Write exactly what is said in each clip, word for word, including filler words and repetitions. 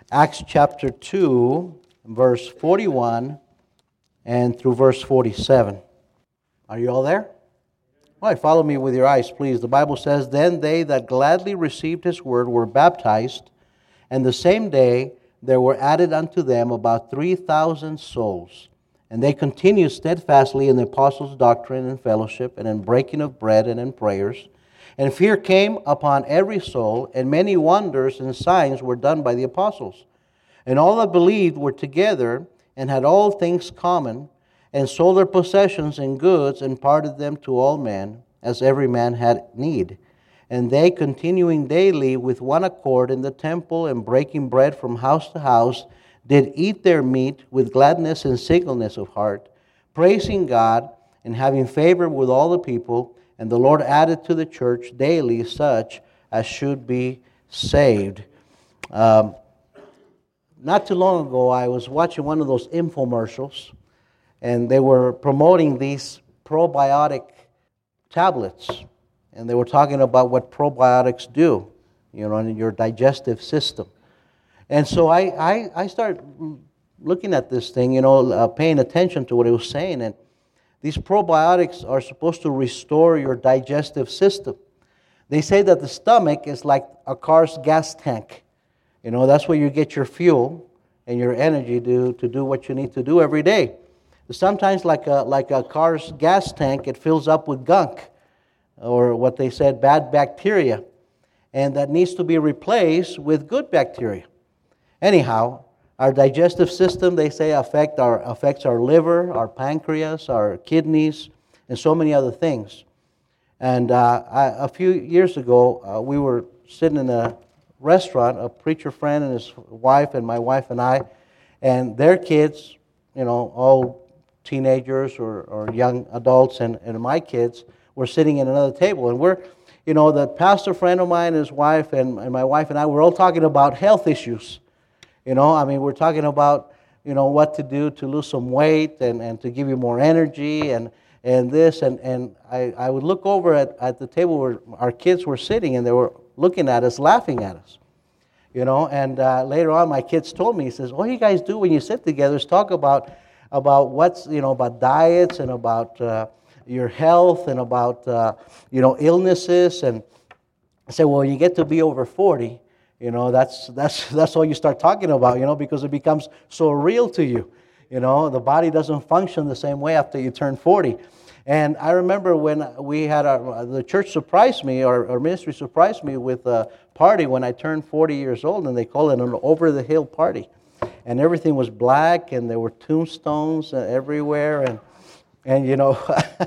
Acts chapter two, verse forty-one, and through verse forty-seven. Are you all there? All right, follow me with your eyes, please. The Bible says, "Then they that gladly received his word were baptized, and the same day there were added unto them about three thousand souls. And they continued steadfastly in the apostles' doctrine and fellowship, and in breaking of bread and in prayers. And fear came upon every soul, and many wonders and signs were done by the apostles. And all that believed were together, and had all things common, and sold their possessions and goods, and parted them to all men, as every man had need. And they, continuing daily with one accord in the temple, and breaking bread from house to house, did eat their meat with gladness and singleness of heart, praising God, and having favor with all the people. And the Lord added to the church daily such as should be saved." Um, not too long ago, I was watching one of those infomercials, and they were promoting these probiotic tablets. And they were talking about what probiotics do, you know, in your digestive system. And so I, I, I started looking at this thing, you know, uh, paying attention to what it was saying. And these probiotics are supposed to restore your digestive system. They say that the stomach is like a car's gas tank. You know, that's where you get your fuel and your energy to, to do what you need to do every day. Sometimes like a, like a car's gas tank, it fills up with gunk, or what they said, bad bacteria. And that needs to be replaced with good bacteria. Anyhow, our digestive system, they say, affect our, affects our liver, our pancreas, our kidneys, and so many other things. And uh, I, a few years ago, uh, we were sitting in a restaurant, a preacher friend and his wife and my wife and I, and their kids, you know, all teenagers or, or young adults, and, and my kids were sitting at another table. And we're, you know, the pastor friend of mine, his wife, and, and my wife and I, we're all talking about health issues. You know, I mean, we're talking about, you know, what to do to lose some weight and, and to give you more energy and, and this. And, and I, I would look over at, at the table where our kids were sitting, and they were looking at us, laughing at us. You know, and uh, later on my kids told me, he says, all you guys do when you sit together is talk about, about what's, you know, about diets and about uh, your health and about, uh, you know, illnesses. And I said, well, when you get to be over forty, you know, that's that's that's all you start talking about, you know, because it becomes so real to you. You know, the body doesn't function the same way after you turn forty. And I remember when we had our, the church surprised me, or our ministry surprised me with a party when I turned forty years old, and they call it an over-the-hill party. And everything was black, and there were tombstones everywhere, and, and you know...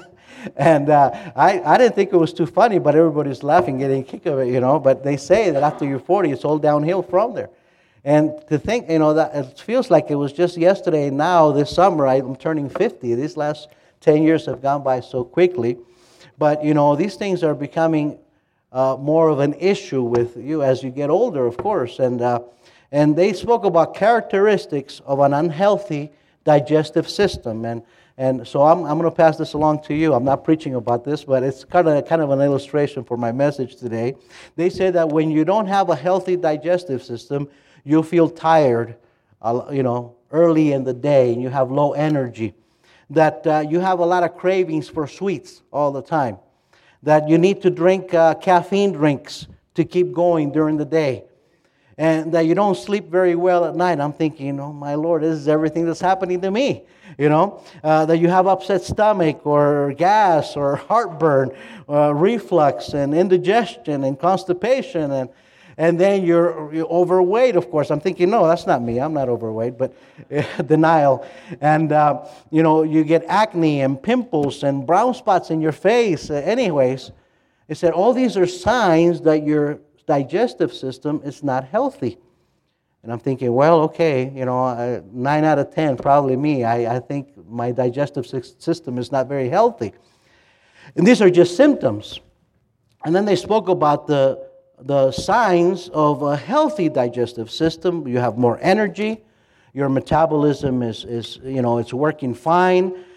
And uh, I, I didn't think it was too funny, but everybody's laughing, getting a kick of it, you know. But they say that after you're forty, it's all downhill from there. And to think, you know, that it feels like it was just yesterday. Now, this summer, I'm turning fifty. These last ten years have gone by so quickly. But, you know, these things are becoming uh, more of an issue with you as you get older, of course. And, uh, and they spoke about characteristics of an unhealthy digestive system. And And so I'm, I'm going to pass this along to you. I'm not preaching about this, but it's kind of kind of an illustration for my message today. They say that when you don't have a healthy digestive system, you'll feel tired, uh, you know, early in the day, and you have low energy. That uh, you have a lot of cravings for sweets all the time. That you need to drink uh, caffeine drinks to keep going during the day. And that you don't sleep very well at night. I'm thinking, oh my Lord, this is everything that's happening to me. You know, uh, that you have upset stomach or gas or heartburn, uh, reflux and indigestion and constipation, and and then you're, you're overweight, of course. I'm thinking, no, that's not me. I'm not overweight, but uh, denial. And, uh, you know, you get acne and pimples and brown spots in your face. Uh, anyways, it said all these are signs that your digestive system is not healthy. And I'm thinking, well, okay, you know, uh, nine out of ten, probably me. I, I think my digestive system is not very healthy. And these are just symptoms. And then they spoke about the, the signs of a healthy digestive system. You have more energy. Your metabolism is, is, you know, it's working fine.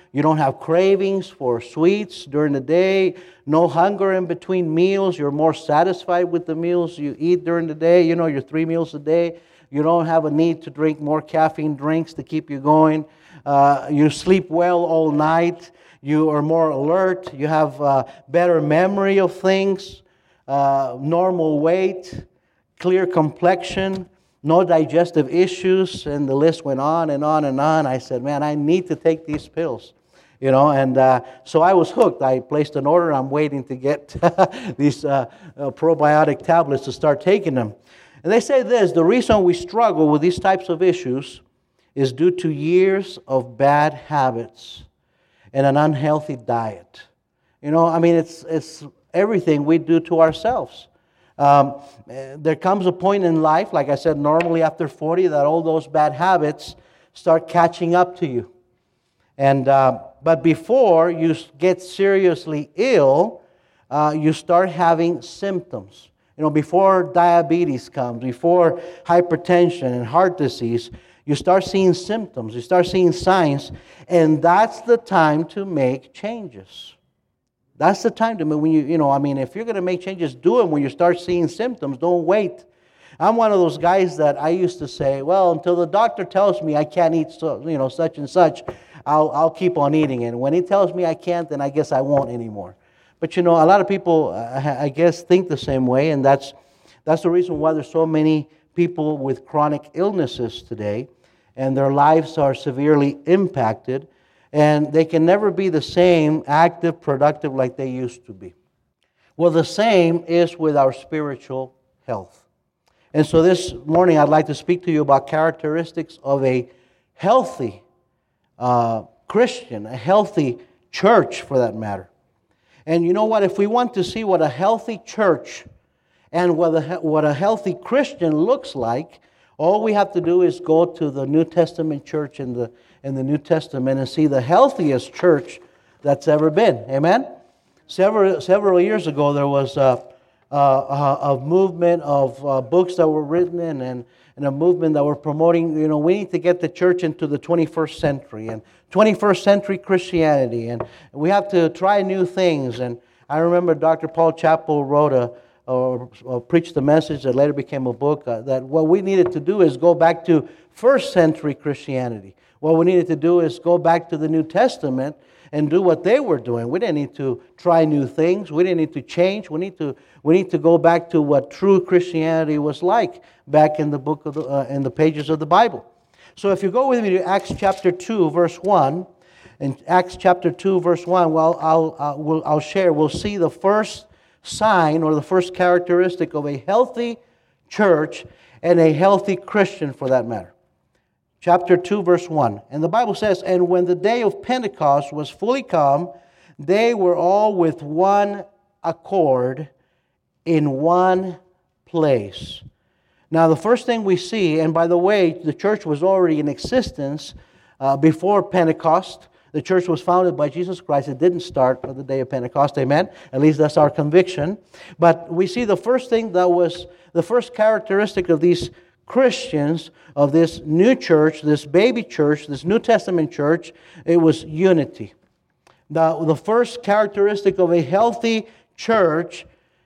You don't have cravings for sweets during the day. No hunger in between meals. You're more satisfied with the meals you eat during the day. You know, your three meals a day. You don't have a need to drink more caffeine drinks to keep you going. Uh, you sleep well all night. You are more alert. You have uh, better memory of things. Uh, normal weight. Clear complexion. No digestive issues. And the list went on and on and on. I said, man, I need to take these pills. You know, and uh, so I was hooked. I placed an order. I'm waiting to get these uh, uh, probiotic tablets to start taking them. And they say this, the reason we struggle with these types of issues is due to years of bad habits and an unhealthy diet. You know, I mean, it's it's everything we do to ourselves. Um, there comes a point in life, like I said, normally after forty, that all those bad habits start catching up to you. And uh, but before you get seriously ill, uh, you start having symptoms. You know, before diabetes comes, before hypertension and heart disease, you start seeing symptoms, you start seeing signs, and that's the time to make changes. That's the time to make, when you, you know, I mean, if you're going to make changes, do them when you start seeing symptoms. Don't wait. I'm one of those guys that I used to say, well, until the doctor tells me I can't eat, so, you know, such and such, I'll I'll keep on eating it. When he tells me I can't, then I guess I won't anymore. But you know, a lot of people, I guess, think the same way, and that's that's the reason why there's so many people with chronic illnesses today, and their lives are severely impacted, and they can never be the same active, productive like they used to be. Well, the same is with our spiritual health. And so this morning I'd like to speak to you about characteristics of a healthy uh, Christian, a healthy church for that matter. And you know what? If we want to see what a healthy church and what a, what a healthy Christian looks like, all we have to do is go to the New Testament church in the in the New Testament and see the healthiest church that's ever been. Amen? Several several years ago, there was a, a, a movement of uh, books that were written in, and, and a movement that were promoting, you know, we need to get the church into the twenty-first century and twenty-first century Christianity, and we have to try new things. And I remember Doctor Paul Chappell wrote a or, or preached a message that later became a book, uh, that what we needed to do is go back to first century Christianity. What we needed to do is go back to the New Testament and do what they were doing. We didn't need to try new things. We didn't need to change. We need to we need to go back to what true Christianity was like back in the book of the, uh, in the pages of the Bible. So if you go with me to Acts chapter two, verse one, in Acts chapter two, verse one, well, I'll uh, we'll, I'll share. We'll see the first sign or the first characteristic of a healthy church and a healthy Christian for that matter. Chapter two, verse one. And the Bible says, and when the day of Pentecost was fully come, they were all with one accord in one place. Now, the first thing we see, and by the way, the church was already in existence uh, before Pentecost. The church was founded by Jesus Christ. It didn't start on the day of Pentecost, amen? At least that's our conviction. But we see the first thing that was, the first characteristic of these Christians, of this new church, this baby church, this New Testament church, it was unity. The, the first characteristic of a healthy church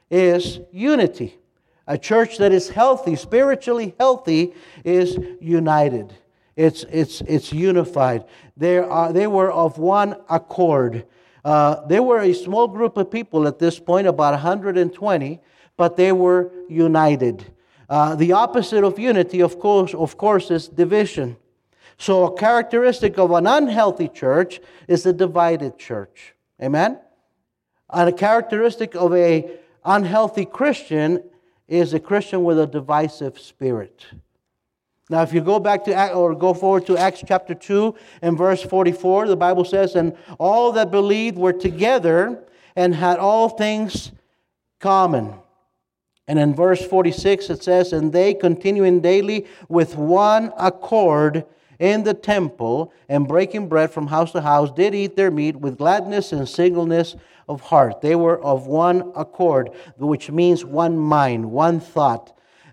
is unity. A church that is healthy, spiritually healthy, is united. It's it's it's unified. They are they were of one accord. Uh, they were a small group of people at this point, about one hundred twenty, but they were united. Uh, the opposite of unity, of course, of course, is division. So a characteristic of an unhealthy church is a divided church. Amen? And a characteristic of a unhealthy Christian is a Christian with a divisive spirit. Now, if you go back to, or go forward to Acts chapter two and verse forty-four, the Bible says, and all that believed were together and had all things common. And in verse forty-six it says, and they continuing daily with one accord in the temple and breaking bread from house to house did eat their meat with gladness and singleness of heart. They were of one accord, which means one mind, one thought.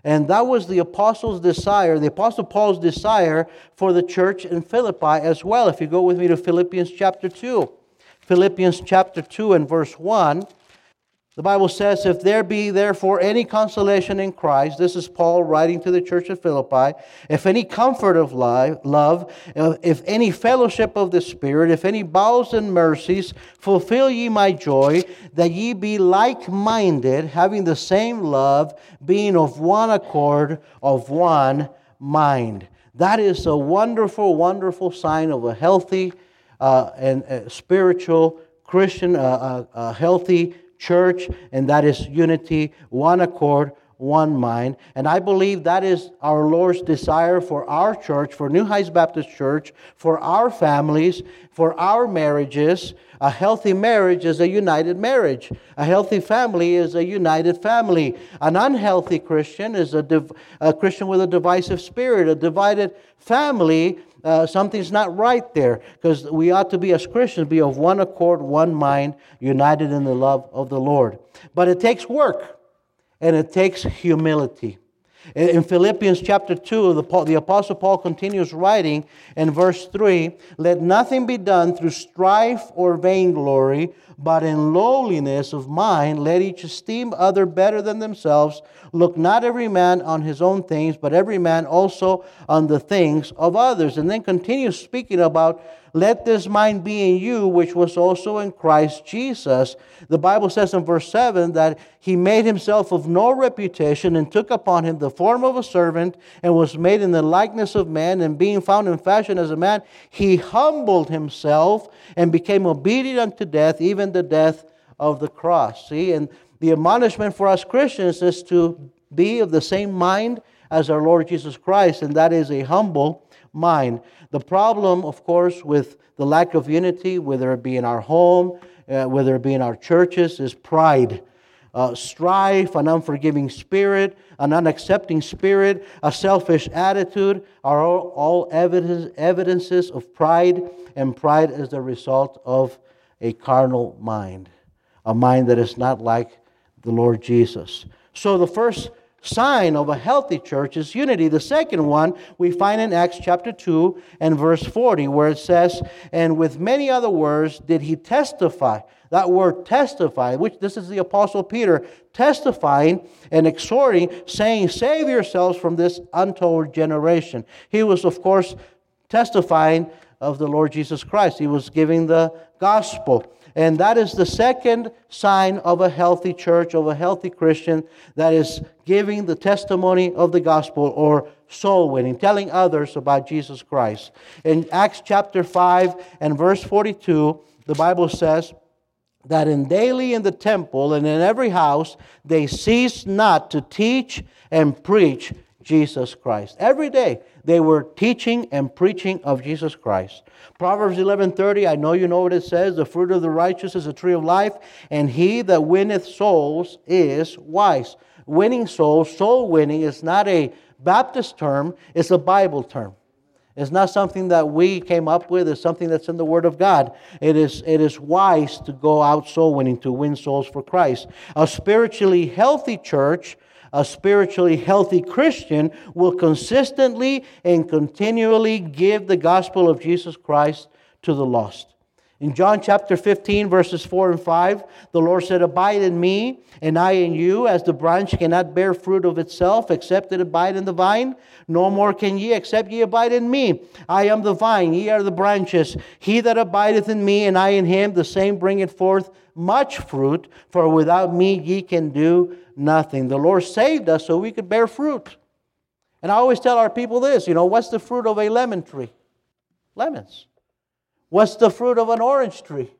And that was the apostles' desire, the apostle Paul's desire for the church in Philippi as well. If you go with me to Philippians chapter two. Philippians chapter two and verse one. The Bible says, if there be therefore any consolation in Christ, this is Paul writing to the church of Philippi, if any comfort of life, love, if any fellowship of the Spirit, if any bowels and mercies, fulfill ye my joy, that ye be like-minded, having the same love, being of one accord, of one mind. That is a wonderful, wonderful sign of a healthy uh, and uh, spiritual Christian, uh, uh, uh, healthy church, and that is unity, one accord, one mind. And I believe that is our Lord's desire for our church, for New Heights Baptist Church, for our families, for our marriages. A healthy marriage is a united marriage. A healthy family is a united family. An unhealthy Christian is a, div- a Christian with a divisive spirit. A divided family, uh, something's not right there, because we ought to be, as Christians, be of one accord, one mind, united in the love of the Lord. But it takes work, and it takes humility. In Philippians chapter two, the, the Apostle Paul continues writing in verse three, let nothing be done through strife or vainglory, but in lowliness of mind, let each esteem other better than themselves. Look not every man on his own things, but every man also on the things of others. And then continues speaking about, let this mind be in you, which was also in Christ Jesus. The Bible says in verse seven that he made himself of no reputation and took upon him the form of a servant and was made in the likeness of man. And being found in fashion as a man, he humbled himself and became obedient unto death, even the death of the cross. See, and the admonishment for us Christians is to be of the same mind as our Lord Jesus Christ, and that is a humble mind. The problem, of course, with the lack of unity, whether it be in our home, uh, whether it be in our churches, is pride. Uh, strife, an unforgiving spirit, an unaccepting spirit, a selfish attitude are all, all evidence, evidences of pride, and pride is the result of a carnal mind, a mind that is not like the Lord Jesus. So the first sign of a healthy church is unity. The second one we find in Acts chapter two and verse forty, where it says, and with many other words did he testify. That word testify, which this is the Apostle Peter testifying and exhorting, saying, save yourselves from this untold generation. He was, of course, testifying of the Lord Jesus Christ. He was giving the gospel. And that is the second sign of a healthy church, of a healthy Christian, that is giving the testimony of the gospel, or soul winning, telling others about Jesus Christ. In Acts chapter five and verse forty-two, the Bible says that in daily in the temple and in every house they ceased not to teach and preach Jesus Christ. Every day they were teaching and preaching of Jesus Christ. Proverbs eleven thirty, I know you know what it says, the fruit of the righteous is a tree of life, and he that winneth souls is wise. Winning souls, soul winning, is not a Baptist term, it's a Bible term. It's not something that we came up with, it's something that's in the Word of God. It is, it is wise to go out soul winning, to win souls for Christ. A spiritually healthy church, a spiritually healthy Christian, will consistently and continually give the gospel of Jesus Christ to the lost. In John chapter fifteen, verses four and five, the Lord said, abide in me, and I in you, as the branch cannot bear fruit of itself, except it abide in the vine. No more can ye, except ye abide in me. I am the vine, ye are the branches. He that abideth in me, and I in him, the same bringeth forth much fruit, for without me ye can do nothing. The Lord saved us so we could bear fruit. And I always tell our people this, you know, what's the fruit of a lemon tree? Lemons. What's the fruit of an orange tree?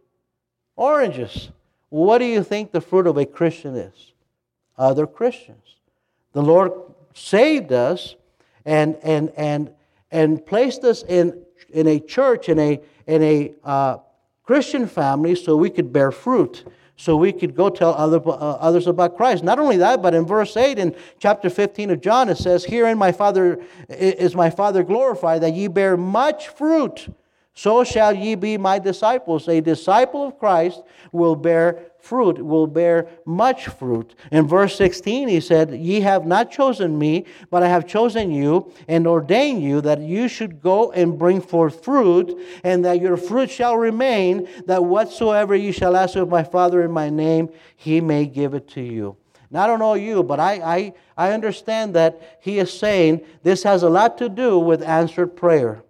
Oranges. What do you think the fruit of a Christian is? Other Christians. The Lord saved us and and and and placed us in in a church, in a in a uh, Christian family, so we could bear fruit, so we could go tell other uh, others about Christ. Not only that, but in verse eight in chapter fifteen of John, it says, "Herein my Father is my Father glorified, that ye bear much fruit, so shall ye be my disciples. A disciple of Christ will bear fruit, will bear much fruit. In verse sixteen, he said, ye have not chosen me, but I have chosen you and ordained you that you should go and bring forth fruit, and that your fruit shall remain, that whatsoever ye shall ask of my Father in my name, he may give it to you. Now, I don't know you, but I, I, I understand that he is saying this has a lot to do with answered prayer.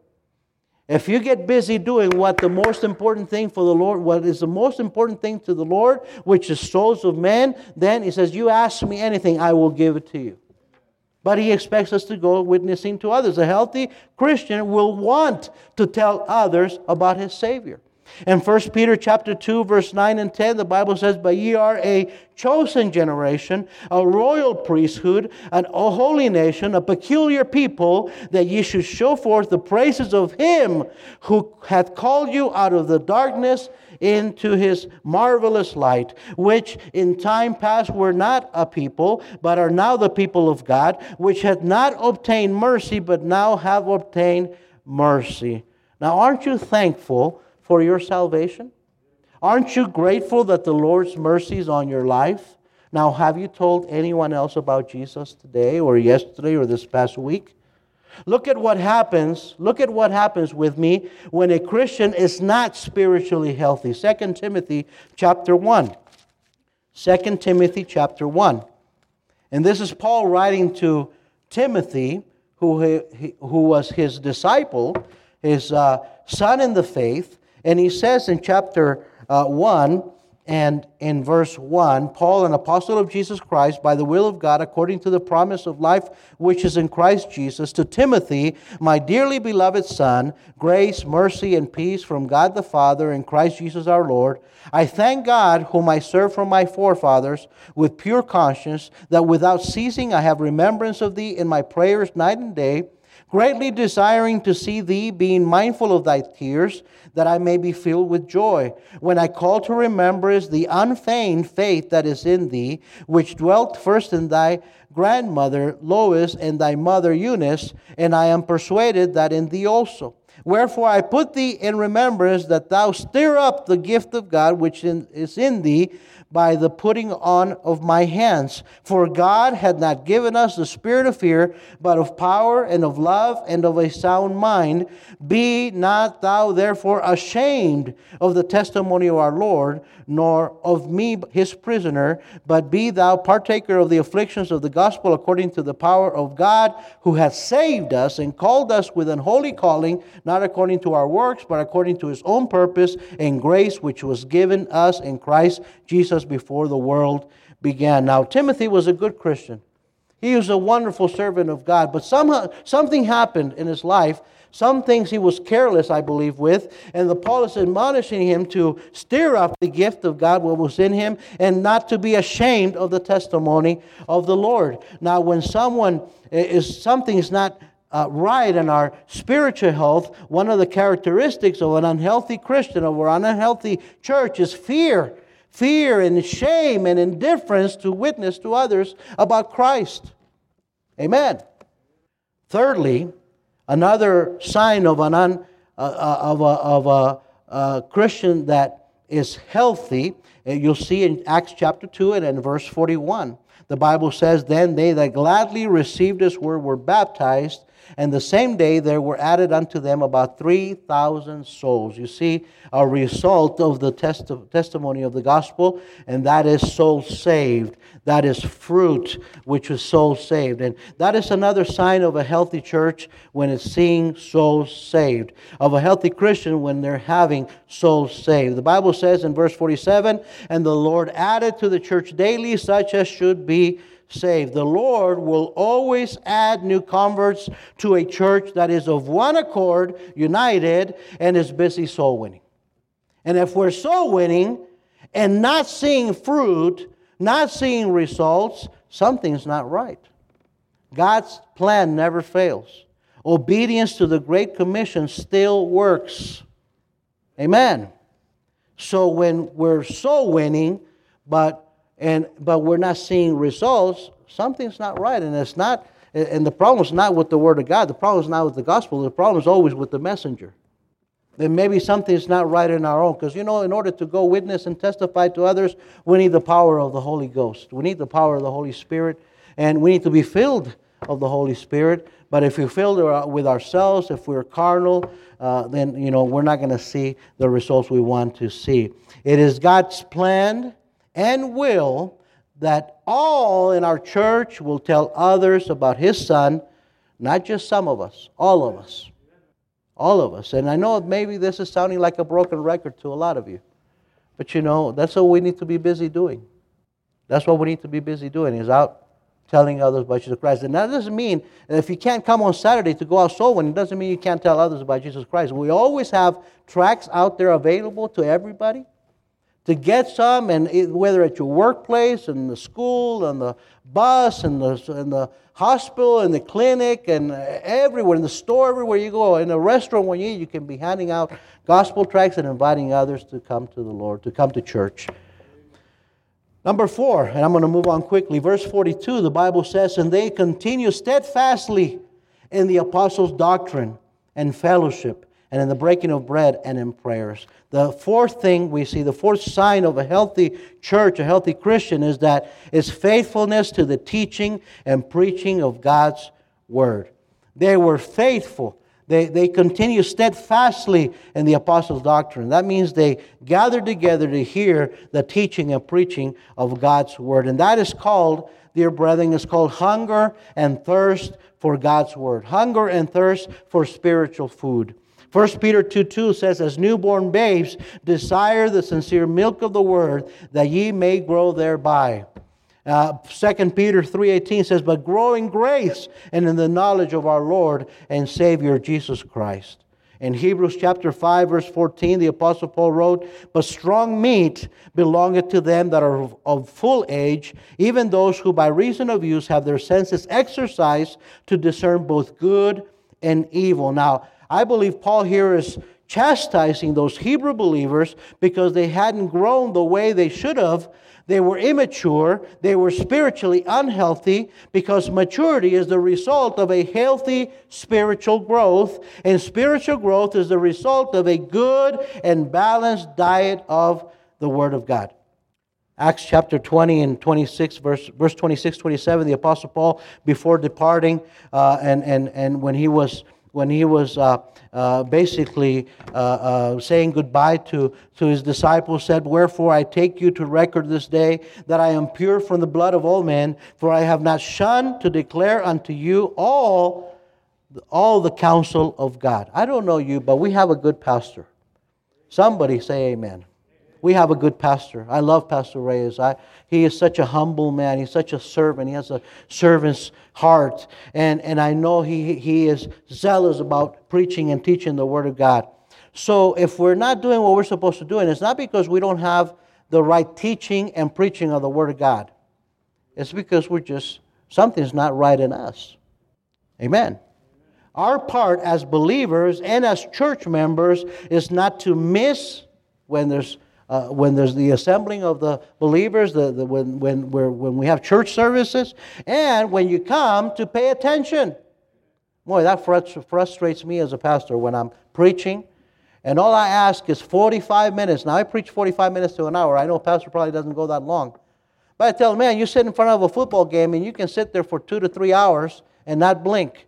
If you get busy doing what the most important thing for the Lord, what is the most important thing to the Lord, which is souls of men, then he says, you ask me anything, I will give it to you. But he expects us to go witnessing to others. A healthy Christian will want to tell others about his Savior. In First Peter chapter two, verse nine and ten, the Bible says, but ye are a chosen generation, a royal priesthood, an a holy nation, a peculiar people, that ye should show forth the praises of him who hath called you out of the darkness into his marvelous light, which in time past were not a people, but are now the people of God, which hath not obtained mercy, but now have obtained mercy. Now, aren't you thankful for your salvation? Aren't you grateful that the Lord's mercy is on your life? Now, have you told anyone else about Jesus today or yesterday or this past week? Look at what happens. Look at what happens with me when a Christian is not spiritually healthy. Second Timothy chapter one. Second Timothy chapter one. And this is Paul writing to Timothy, who, he, who was his disciple, his uh, son in the faith. And he says in chapter uh, one and in verse one, Paul, an apostle of Jesus Christ, by the will of God, according to the promise of life which is in Christ Jesus, to Timothy, my dearly beloved son, grace, mercy, and peace from God the Father and Christ Jesus our Lord. I thank God, whom I serve from my forefathers with pure conscience, that without ceasing I have remembrance of thee in my prayers night and day, greatly desiring to see thee, being mindful of thy tears, that I may be filled with joy, when I call to remembrance the unfeigned faith that is in thee, which dwelt first in thy grandmother Lois and thy mother Eunice, and I am persuaded that in thee also. Wherefore I put thee in remembrance that thou stir up the gift of God which in, is in thee by the putting on of my hands. For God had not given us the spirit of fear, but of power and of love and of a sound mind. Be not thou therefore ashamed of the testimony of our Lord, nor of me his prisoner, but be thou partaker of the afflictions of the gospel according to the power of God, who hath saved us and called us with an holy calling, not according to our works, but according to his own purpose and grace, which was given us in Christ Jesus before the world began. Now, Timothy was a good Christian. He was a wonderful servant of God, but somehow something happened in his life. Some things he was careless, I believe, with, and the Paul is admonishing him to stir up the gift of God, what was in him, and not to be ashamed of the testimony of the Lord. Now, when someone is something is not Uh, right in our spiritual health, one of the characteristics of an unhealthy Christian or an unhealthy church is fear. Fear and shame and indifference to witness to others about Christ. Amen. Thirdly, another sign of an un, uh, of a, of a uh, Christian that is healthy, you'll see in Acts chapter two and in verse forty-one. The Bible says, then they that gladly received his word were baptized, and the same day there were added unto them about three thousand souls. You see, a result of the testi- testimony of the gospel, and that is souls saved. That is fruit, which is souls saved. And that is another sign of a healthy church when it's seeing souls saved. Of a healthy Christian when they're having souls saved. The Bible says in verse forty-seven, and the Lord added to the church daily such as should be saved. The Lord will always add new converts to a church that is of one accord, united, and is busy soul winning. And if we're soul winning and not seeing fruit, not seeing results, something's not right. God's plan never fails. Obedience to the Great Commission still works. Amen. So when we're soul winning, but And but we're not seeing results, something's not right. And it's not, and the problem is not with the Word of God. The problem is not with the gospel. The problem is always with the messenger. then maybe something's not right in our own. Because, you know, in order to go witness and testify to others, we need the power of the Holy Ghost. We need the power of the Holy Spirit. And we need to be filled of the Holy Spirit. But if we're filled with ourselves, if we're carnal, uh, then, you know, we're not going to see the results we want to see. It is God's plan and will that all in our church will tell others about His Son, not just some of us, all of us. All of us. And I know maybe this is sounding like a broken record to a lot of you. But you know, that's what we need to be busy doing. That's what we need to be busy doing, is out telling others about Jesus Christ. And that doesn't mean that if you can't come on Saturday to go out soul winning, it doesn't mean you can't tell others about Jesus Christ. We always have tracts out there available to everybody to get some, and it, whether at your workplace, in the school, on the bus, in the, in the hospital, in the clinic, and everywhere, in the store, everywhere you go, in a restaurant when you eat, you can be handing out gospel tracts and inviting others to come to the Lord, to come to church. Number four, and I'm going to move on quickly. Verse forty-two, the Bible says, "And they continue steadfastly in the apostles' doctrine and fellowship, and in the breaking of bread and in prayers." The fourth thing we see, the fourth sign of a healthy church, a healthy Christian, is that is faithfulness to the teaching and preaching of God's Word. They were faithful. They, they continue steadfastly in the apostles' doctrine. That means they gathered together to hear the teaching and preaching of God's Word. And that is called, dear brethren, is called hunger and thirst for God's Word. Hunger and thirst for spiritual food. First Peter two two says, "As newborn babes, desire the sincere milk of the Word, that ye may grow thereby." Uh, Second Peter three eighteen says, "But grow in grace and in the knowledge of our Lord and Savior Jesus Christ." In Hebrews chapter five, verse fourteen, the Apostle Paul wrote, "But strong meat belongeth to them that are of full age, even those who by reason of use have their senses exercised to discern both good and evil." Now, I believe Paul here is chastising those Hebrew believers because they hadn't grown the way they should have. They were immature. They were spiritually unhealthy, because maturity is the result of a healthy spiritual growth. And spiritual growth is the result of a good and balanced diet of the Word of God. Acts chapter twenty and twenty-six, verse, verse twenty-six, twenty-seven, the Apostle Paul, before departing, uh, and, and, and when he was... when he was uh, uh, basically uh, uh, saying goodbye to, to his disciples, said, "Wherefore I take you to record this day that I am pure from the blood of all men, for I have not shunned to declare unto you all, all the counsel of God." I don't know you, but we have a good pastor. Somebody say amen. We have a good pastor. I love Pastor Reyes. I, he is such a humble man. He's such a servant. He has a servant's heart. And, and I know he, he is zealous about preaching and teaching the Word of God. So if we're not doing what we're supposed to do, and it's not because we don't have the right teaching and preaching of the Word of God. It's because we're just, something's not right in us. Amen. Our part as believers and as church members is not to miss when there's Uh, when there's the assembling of the believers, the, the, when, when, we're, when we have church services, and when you come to pay attention. Boy, that frustrates me as a pastor when I'm preaching, and all I ask is forty-five minutes. Now, I preach forty-five minutes to an hour. I know a pastor probably doesn't go that long. But I tell them, man, you sit in front of a football game, and you can sit there for two to three hours and not blink.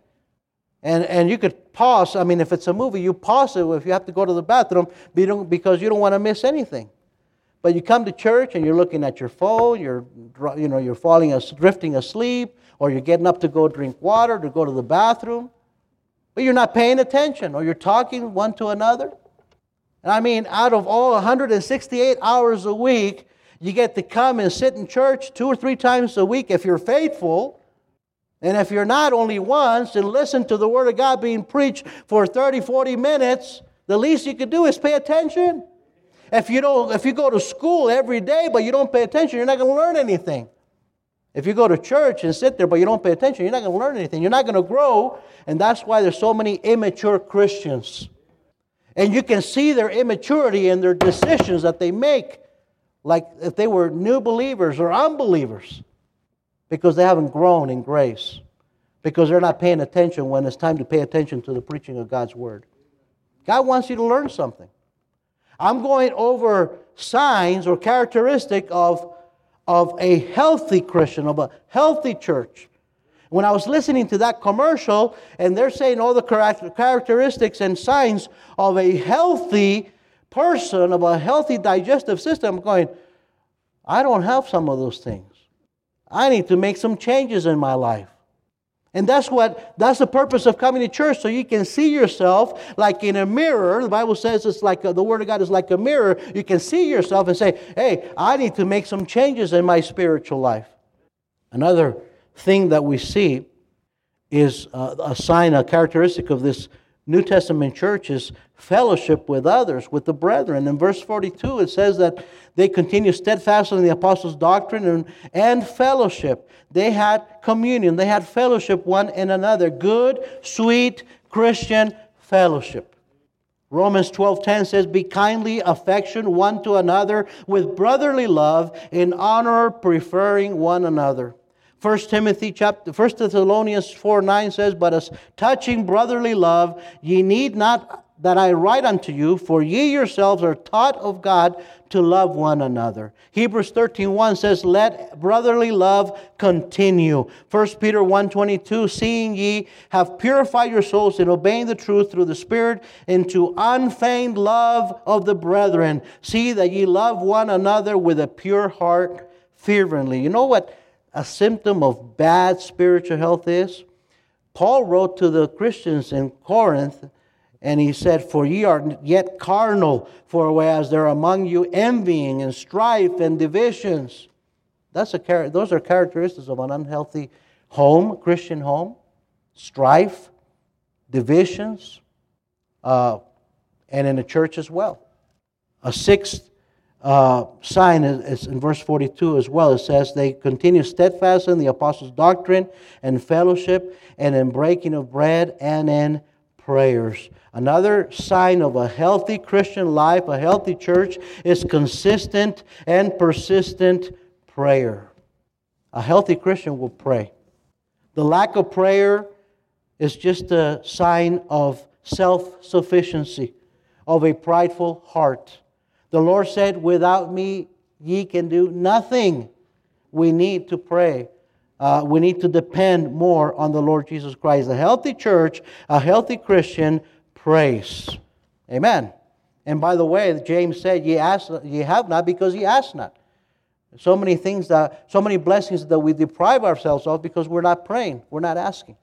And and you could pause. I mean, if it's a movie, you pause it if you have to go to the bathroom because you don't want to miss anything. But you come to church and you're looking at your phone, you're you know you're falling, drifting asleep, or you're getting up to go drink water, to go to the bathroom, but you're not paying attention, or you're talking one to another. And I mean, out of all one hundred sixty-eight hours a week, you get to come and sit in church two or three times a week if you're faithful. And if you're not, only once, and listen to the Word of God being preached for thirty, forty minutes, the least you could do is pay attention. If you don't, if you go to school every day but you don't pay attention, you're not going to learn anything. If you go to church and sit there but you don't pay attention, you're not going to learn anything. You're not going to grow, and that's why there's so many immature Christians. And you can see their immaturity in their decisions that they make, like if they were new believers or unbelievers. Because they haven't grown in grace. Because they're not paying attention when it's time to pay attention to the preaching of God's Word. God wants you to learn something. I'm going over signs or characteristic of, of a healthy Christian, of a healthy church. When I was listening to that commercial, and they're saying all the characteristics and signs of a healthy person, of a healthy digestive system, I'm going, I don't have some of those things. I need to make some changes in my life. And that's what that's the purpose of coming to church, so you can see yourself like in a mirror. The Bible says it's like a, the Word of God is like a mirror. You can see yourself and say, hey, I need to make some changes in my spiritual life. Another thing that we see is uh, a sign, a characteristic of this New Testament church is fellowship with others, with the brethren. In verse forty-two, it says that they continue steadfast in the apostles' doctrine and, and fellowship. They had communion. They had fellowship one in another. Good, sweet, Christian fellowship. Romans twelve ten says, be kindly affectioned one to another with brotherly love, in honor preferring one another. First Timothy chapter, First Thessalonians four nine says, but as touching brotherly love, ye need not that I write unto you, for ye yourselves are taught of God to love one another. Hebrews thirteen one says, let brotherly love continue. First Peter one twenty-two, seeing ye have purified your souls in obeying the truth through the Spirit into unfeigned love of the brethren, see that ye love one another with a pure heart fervently. You know what a symptom of bad spiritual health is? Paul wrote to the Christians in Corinth, and he said, for ye are yet carnal, for whereas there are among you envying and strife and divisions. That's a, those are characteristics of an unhealthy home, Christian home. Strife, divisions, uh, and in the church as well. A sixth Uh, sign is in verse forty-two as well. It says they continue steadfast in the apostles' doctrine and fellowship, and in breaking of bread and in prayers. Another sign of a healthy Christian life, a healthy church, is consistent and persistent prayer. A healthy Christian will pray. The lack of prayer is just a sign of self-sufficiency, of a prideful heart. The Lord said, without me, ye can do nothing. We need to pray. Uh, we need to depend more on the Lord Jesus Christ. A healthy church, a healthy Christian, prays. Amen. And by the way, James said, ye ask, ye have not because ye ask not. So many things, that, so many blessings that we deprive ourselves of because we're not praying. We're not asking.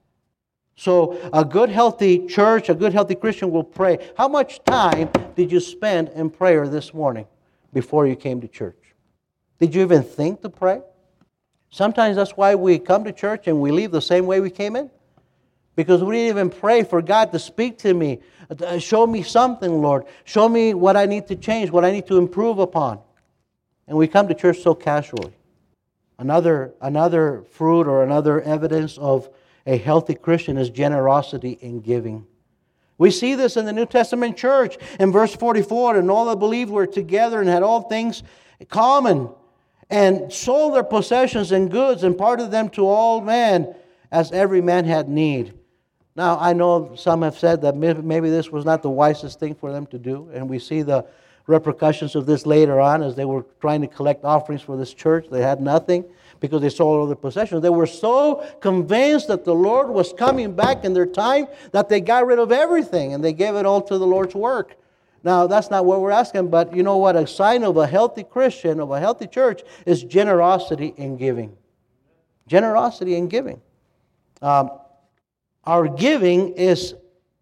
So a good, healthy church, a good, healthy Christian will pray. How much time did you spend in prayer this morning before you came to church? Did you even think to pray? Sometimes that's why we come to church and we leave the same way we came in. Because we didn't even pray for God to speak to me. Show me something, Lord. Show me what I need to change, what I need to improve upon. And we come to church so casually. Another, another fruit or another evidence of a healthy Christian is generosity in giving. We see this in the New Testament church. In verse forty-four, and all that believed were together and had all things common, and sold their possessions and goods, and parted them to all men, as every man had need. Now, I know some have said that maybe this was not the wisest thing for them to do, and we see the repercussions of this later on as they were trying to collect offerings for this church. They had nothing because they sold all their possessions. They were so convinced that the Lord was coming back in their time that they got rid of everything and they gave it all to the Lord's work. Now, that's not what we're asking, but you know what? A sign of a healthy Christian, of a healthy church, is generosity in giving. Generosity in giving. Um, our giving is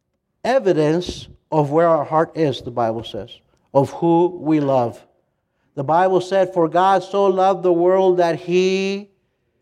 evidence of where our heart is, the Bible says, of who we love. The Bible said, for God so loved the world that He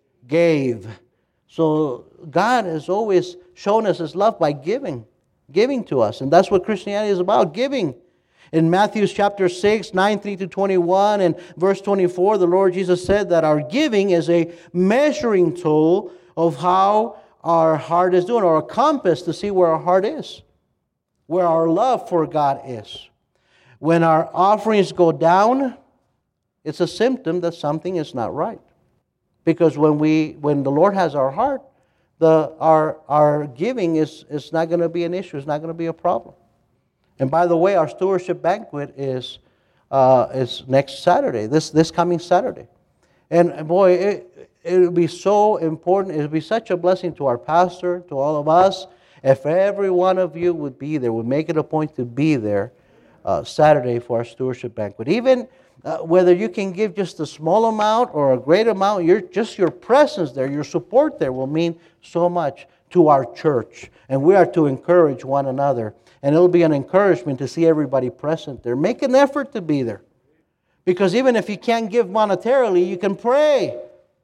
gave. So God has always shown us His love by giving, giving to us. And that's what Christianity is about, giving. In Matthew chapter six, nine, three to twenty-one, and verse twenty-four, the Lord Jesus said that our giving is a measuring tool of how our heart is doing, or a compass to see where our heart is, where our love for God is. When our offerings go down, it's a symptom that something is not right. Because when we, when the Lord has our heart, the our our giving is, is not going to be an issue. It's not going to be a problem. And by the way, our stewardship banquet is uh, is next Saturday, this this coming Saturday. And boy, it it would be so important. It would be such a blessing to our pastor, to all of us, if every one of you would be there, would make it a point to be there uh, Saturday for our stewardship banquet. Even uh, whether you can give just a small amount or a great amount, your just your presence there, your support there will mean so much to our church. And we are to encourage one another. And it'll be an encouragement to see everybody present there. Make an effort to be there. Because even if you can't give monetarily, you can pray.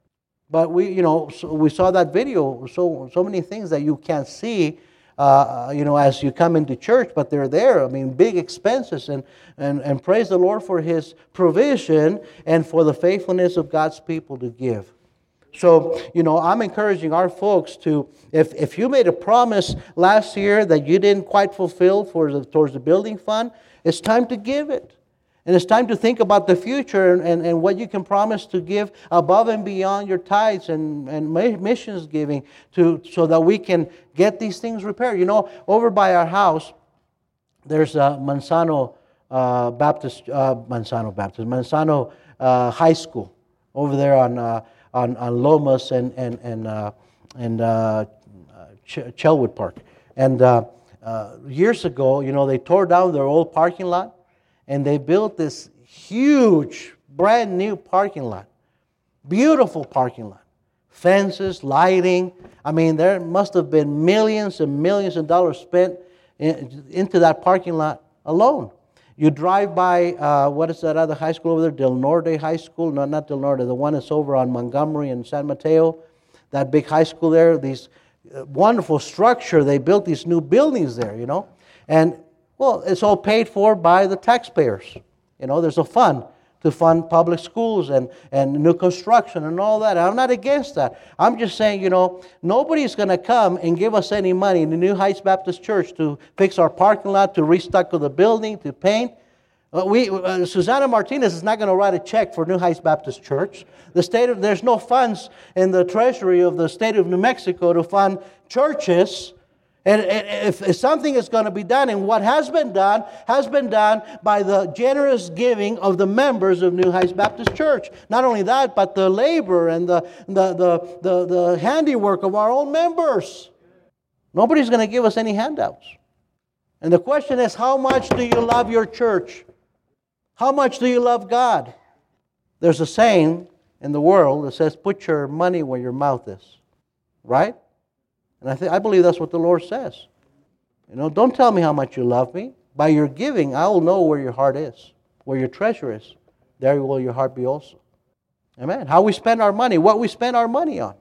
But we, you know, so we saw that video, so so many things that you can't see, uh, you know, as you come into church, but they're there. I mean, big expenses, and, and, and praise the Lord for His provision and for the faithfulness of God's people to give. So, you know, I'm encouraging our folks to, if, if you made a promise last year that you didn't quite fulfill for the, towards the building fund, it's time to give it. And it's time to think about the future and, and, and what you can promise to give above and beyond your tithes and, and missions giving to so that we can get these things repaired. You know, over by our house, there's a Manzano uh, Baptist, uh, Manzano Baptist, Manzano uh, High School over there on... Uh, On, on Lomas and and and uh, and uh, Ch- Chelwood Park, and uh, uh, years ago, you know, they tore down their old parking lot, and they built this huge, brand new parking lot, beautiful parking lot, fences, lighting. I mean, there must have been millions and millions of dollars spent in, into that parking lot alone. You drive by, uh, what is that other high school over there? Del Norte High School? No, not Del Norte. The one that's over on Montgomery and San Mateo. That big high school there. These uh, wonderful structure. They built these new buildings there, you know. And, well, it's all paid for by the taxpayers. You know, there's a fund to fund public schools and, and new construction and all that. I'm not against that. I'm just saying, you know, nobody's going to come and give us any money in the New Heights Baptist Church to fix our parking lot, to restucco the building, to paint. Uh, we, uh, Susana Martinez is not going to write a check for New Heights Baptist Church. The state of, there's no funds in the treasury of the state of New Mexico to fund churches. And if, if something is going to be done, and what has been done, has been done by the generous giving of the members of New Heights Baptist Church. Not only that, but the labor and the, the, the, the, the handiwork of our own members. Nobody's going to give us any handouts. And the question is, how much do you love your church? How much do you love God? There's a saying in the world that says, put your money where your mouth is. Right? And I, th- I believe that's what the Lord says. You know, don't tell me how much you love me. By your giving, I will know where your heart is, where your treasure is. There will your heart be also. Amen. How we spend our money, what we spend our money on.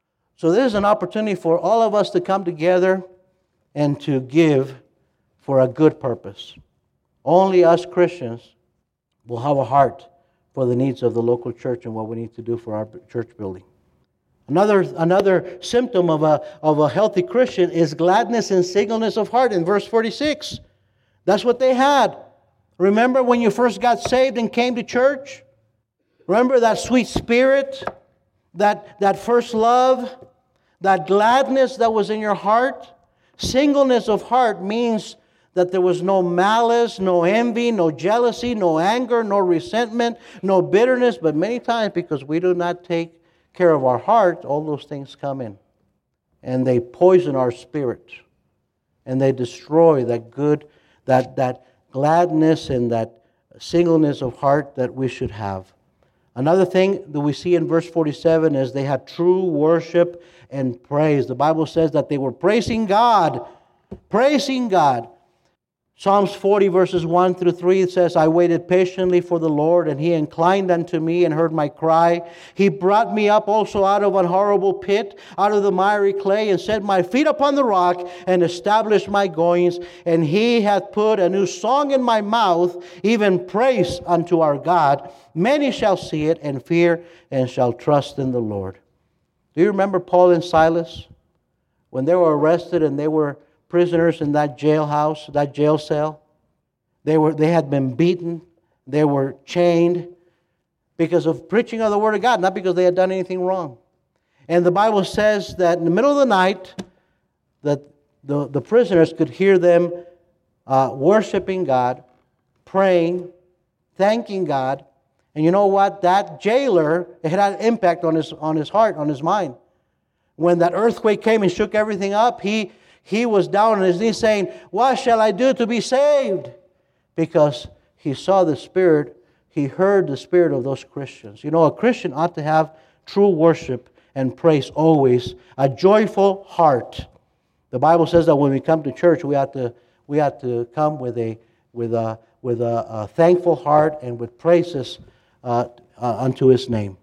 So this is an opportunity for all of us to come together and to give for a good purpose. Only us Christians will have a heart for the needs of the local church and what we need to do for our church building. Another, another symptom of a, of a healthy Christian is gladness and singleness of heart in verse forty-six. That's what they had. Remember when you first got saved and came to church? Remember that sweet spirit, that, that first love, that gladness that was in your heart? Singleness of heart means that there was no malice, no envy, no jealousy, no anger, no resentment, no bitterness. But many times, because we do not take care of our heart, all those things come in. And they poison our spirit. And they destroy that good, that, that gladness and that singleness of heart that we should have. Another thing that we see in verse forty-seven is they had true worship and praise. The Bible says that they were praising God. Praising God. Psalms forty verses one through three, it says, I waited patiently for the Lord, and He inclined unto me and heard my cry. He brought me up also out of an horrible pit, out of the miry clay, and set my feet upon the rock, and established my goings. And He hath put a new song in my mouth, even praise unto our God. Many shall see it, and fear, and shall trust in the Lord. Do you remember Paul and Silas? When they were arrested and they were prisoners in that jailhouse, that jail cell. They were they had been beaten. They were chained because of preaching of the Word of God, not because they had done anything wrong. And the Bible says that in the middle of the night, that the, the prisoners could hear them uh, worshiping God, praying, thanking God. And you know what? That jailer, it had an impact on his, on his heart, on his mind. When that earthquake came and shook everything up, he, he was down on his knees saying, what shall I do to be saved? Because he saw the Spirit, he heard the spirit of those Christians. You know, a Christian ought to have true worship and praise always, a joyful heart. The Bible says that when we come to church, we have to we have to come with a with a with a, a thankful heart and with praises uh, uh, unto His name.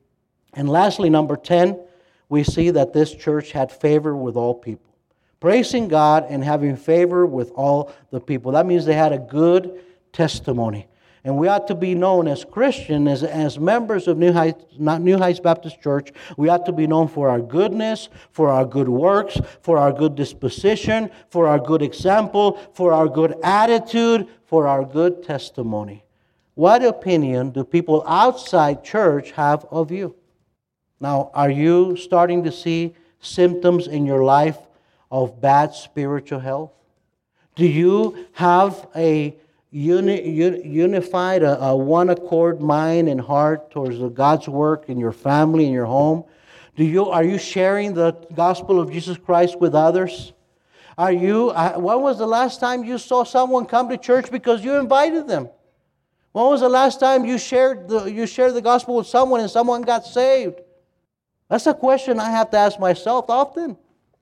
And lastly, number ten, we see that this church had favor with all people, praising God and having favor with all the people. That means they had a good testimony. And we ought to be known as Christians, as, as members of New Heights, not New Heights Baptist Church, we ought to be known for our goodness, for our good works, for our good disposition, for our good example, for our good attitude, for our good testimony. What opinion do people outside church have of you? Now, are you starting to see symptoms in your life of bad spiritual health? Do you have a Uni, unified, a, a one accord mind and heart towards the God's work in your family, in your home? Do you are you sharing the gospel of Jesus Christ with others? Are you? Uh, when was the last time you saw someone come to church because you invited them? When was the last time you shared the you shared the gospel with someone and someone got saved? That's a question I have to ask myself often.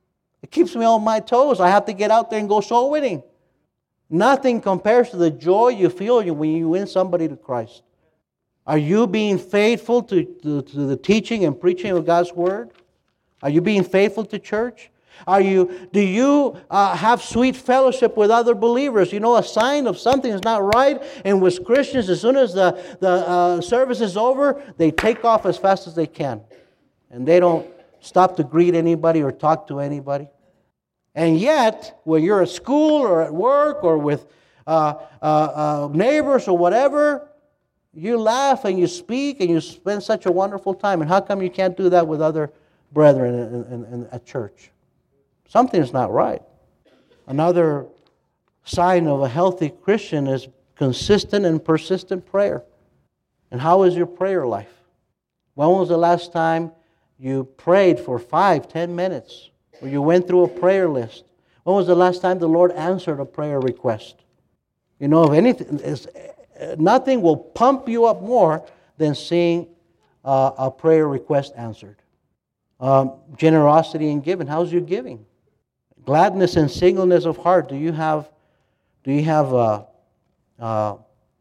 It keeps me on my toes. I have to get out there and go soul winning. Nothing compares to the joy you feel when you win somebody to Christ. Are you being faithful to, to, to the teaching and preaching of God's Word? Are you being faithful to church? Are you? Do you uh, have sweet fellowship with other believers? You know, a sign of something is not right. And with Christians, as soon as the, the uh, service is over, they take off as fast as they can. And they don't stop to greet anybody or talk to anybody. And yet, when you're at school or at work or with uh, uh, uh, neighbors or whatever, you laugh and you speak and you spend such a wonderful time. And how come you can't do that with other brethren in, in, in, at church? Something's not right. Another sign of a healthy Christian is consistent and persistent prayer. And how is your prayer life? When was the last time you prayed for five, ten minutes? Or you went through a prayer list? When was the last time the Lord answered a prayer request? You know, if anything, it's, nothing will pump you up more than seeing uh, a prayer request answered. Um, generosity in giving. How's your giving? Gladness and singleness of heart. Do you have, do you have a, a,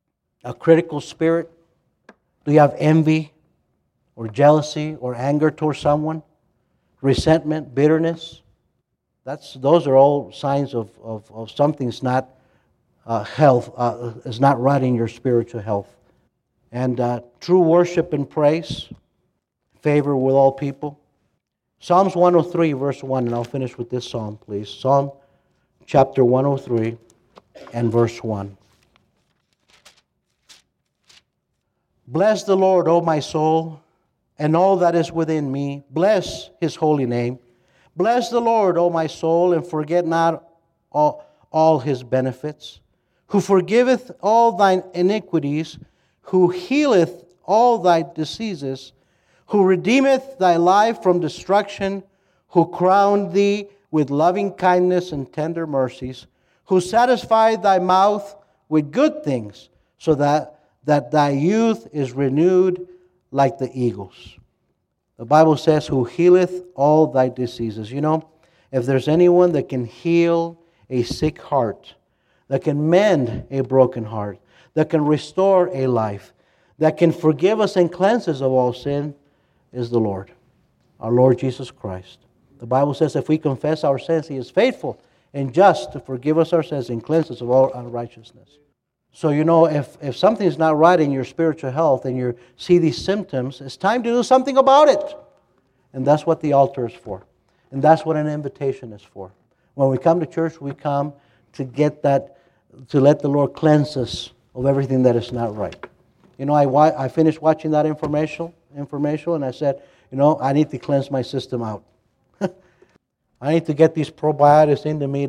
a critical spirit? Do you have envy or jealousy or anger towards someone? Resentment, bitterness. That's those are all signs of, of, of something's not uh, health uh, is not right in your spiritual health. And uh, true worship and praise, favor with all people. Psalms one oh three, verse one, and I'll finish with this psalm, please. Psalm chapter one oh three and verse one. Bless the Lord, O my soul, and all that is within me. Bless His holy name. Bless the Lord, O my soul, and forget not all, all His benefits, who forgiveth all thine iniquities, who healeth all thy diseases, who redeemeth thy life from destruction, who crowned thee with loving kindness and tender mercies, who satisfied thy mouth with good things, so that, that thy youth is renewed like the eagles. The Bible says, who healeth all thy diseases. You know, if there's anyone that can heal a sick heart, that can mend a broken heart, that can restore a life, that can forgive us and cleanse us of all sin, is the Lord, our Lord Jesus Christ. The Bible says if we confess our sins, He is faithful and just to forgive us our sins and cleanse us of all unrighteousness. So, you know, if, if something is not right in your spiritual health and you see these symptoms, it's time to do something about it. And that's what the altar is for. And that's what an invitation is for. When we come to church, we come to get that, to let the Lord cleanse us of everything that is not right. You know, I, I finished watching that informational, informational and I said, you know, I need to cleanse my system out. I need to get these probiotics into me to,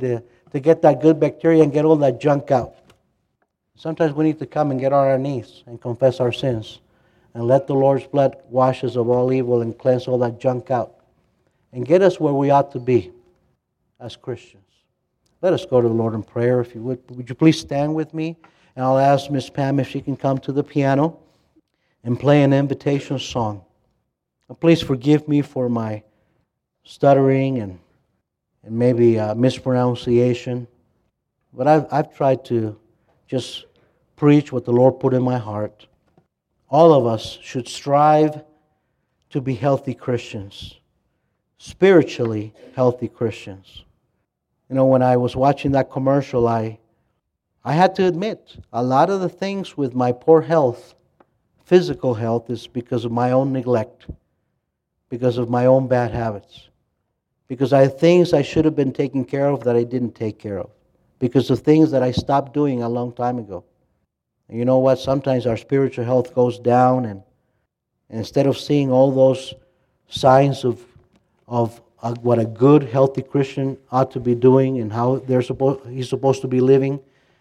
to get that good bacteria and get all that junk out. Sometimes we need to come and get on our knees and confess our sins and let the Lord's blood wash us of all evil and cleanse all that junk out and get us where we ought to be as Christians. Let us go to the Lord in prayer, if you would. Would you please stand with me? And I'll ask Miss Pam if she can come to the piano and play an invitation song. Please forgive me for my stuttering and, and maybe uh, mispronunciation. But I've, I've tried to just preach what the Lord put in my heart. All of us should strive to be healthy Christians, spiritually healthy Christians. You know, when I was watching that commercial, I, I had to admit, a lot of the things with my poor health, physical health, is because of my own neglect, because of my own bad habits, because I have things I should have been taking care of that I didn't take care of, because of things that I stopped doing a long time ago. And you know what? Sometimes our spiritual health goes down, and, and instead of seeing all those signs of of uh, what a good, healthy Christian ought to be doing and how they're supposed he's supposed to be living,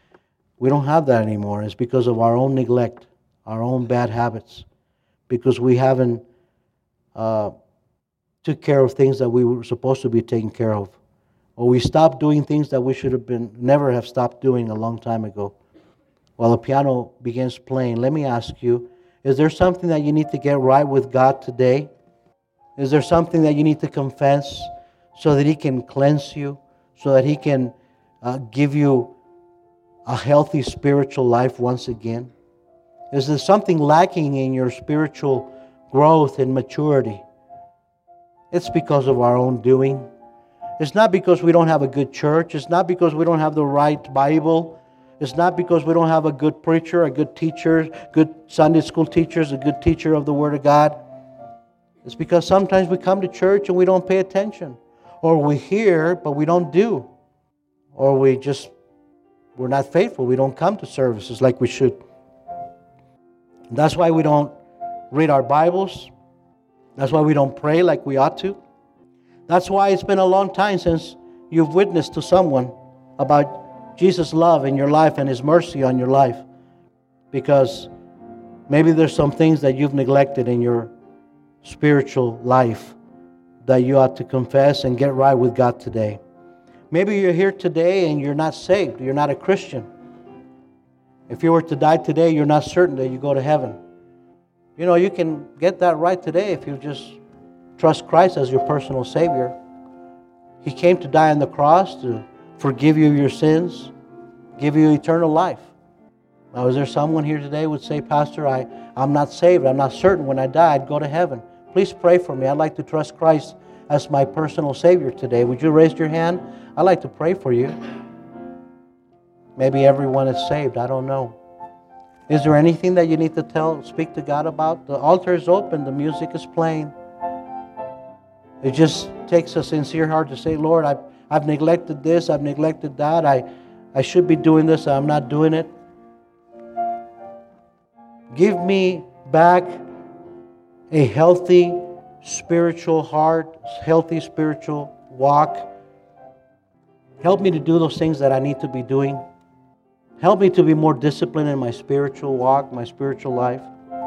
we don't have that anymore. It's because of our own neglect, our own bad habits, because we haven't uh, took care of things that we were supposed to be taking care of, or we stopped doing things that we should have been never have stopped doing a long time ago. While the piano begins playing, let me ask you, is there something that you need to get right with God today? Is there something that you need to confess so that He can cleanse you, so that He can uh, give you a healthy spiritual life once again? Is there something lacking in your spiritual growth and maturity? It's because of our own doing. It's not because we don't have a good church. It's not because we don't have the right Bible. It's not because we don't have a good preacher, a good teacher, good Sunday school teachers, a good teacher of the Word of God. It's because sometimes we come to church and we don't pay attention. Or we hear, but we don't do. Or we just, we're not faithful. We don't come to services like we should. That's why we don't read our Bibles. That's why we don't pray like we ought to. That's why it's been a long time since you've witnessed to someone about Jesus' love in your life and His mercy on your life. Because maybe there's some things that you've neglected in your spiritual life that you ought to confess and get right with God today. Maybe you're here today and you're not saved. You're not a Christian. If you were to die today, you're not certain that you go to heaven. You know, you can get that right today if you just trust Christ as your personal Savior. He came to die on the cross to forgive you your sins, give you eternal life. Now, is there someone here today who would say, Pastor, I, I'm not saved. I'm not certain when I die I'd go to heaven. Please pray for me. I'd like to trust Christ as my personal Savior today. Would you raise your hand? I'd like to pray for you. Maybe everyone is saved. I don't know. Is there anything that you need to tell, speak to God about? The altar is open. The music is playing. It just takes a sincere heart to say, Lord, I've, I've neglected this. I've neglected that. I, I should be doing this. I'm not doing it. Give me back a healthy spiritual heart, healthy spiritual walk. Help me to do those things that I need to be doing. Help me to be more disciplined in my spiritual walk, my spiritual life.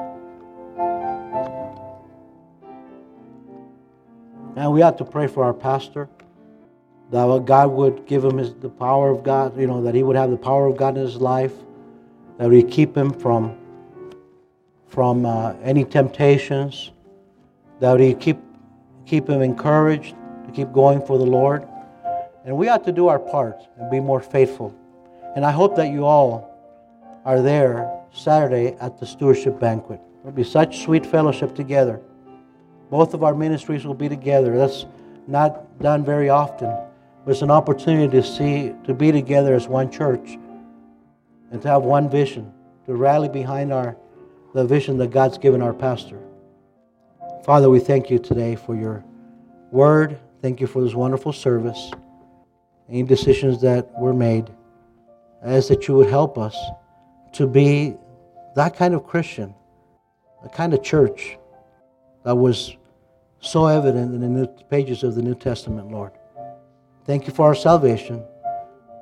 And we ought to pray for our pastor, that God would give him his, the power of God, you know, that he would have the power of God in his life, that we keep him from from uh, any temptations, that we keep keep him encouraged to keep going for the Lord. And we ought to do our part and be more faithful. And I hope that you all are there Saturday at the stewardship banquet. There'll be such sweet fellowship together. Both of our ministries will be together. That's not done very often, but it's an opportunity to see, to be together as one church and to have one vision, to rally behind our the vision that God's given our pastor. Father, we thank you today for your word. Thank you for this wonderful service. Any decisions that were made, I ask that you would help us to be that kind of Christian, the kind of church that was so evident in the new pages of the New Testament, Lord. Thank you for our salvation.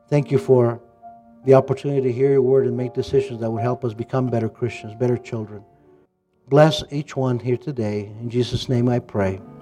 Thank you for the opportunity to hear your word and make decisions that would help us become better Christians, better children. Bless each one here today. In Jesus' name I pray.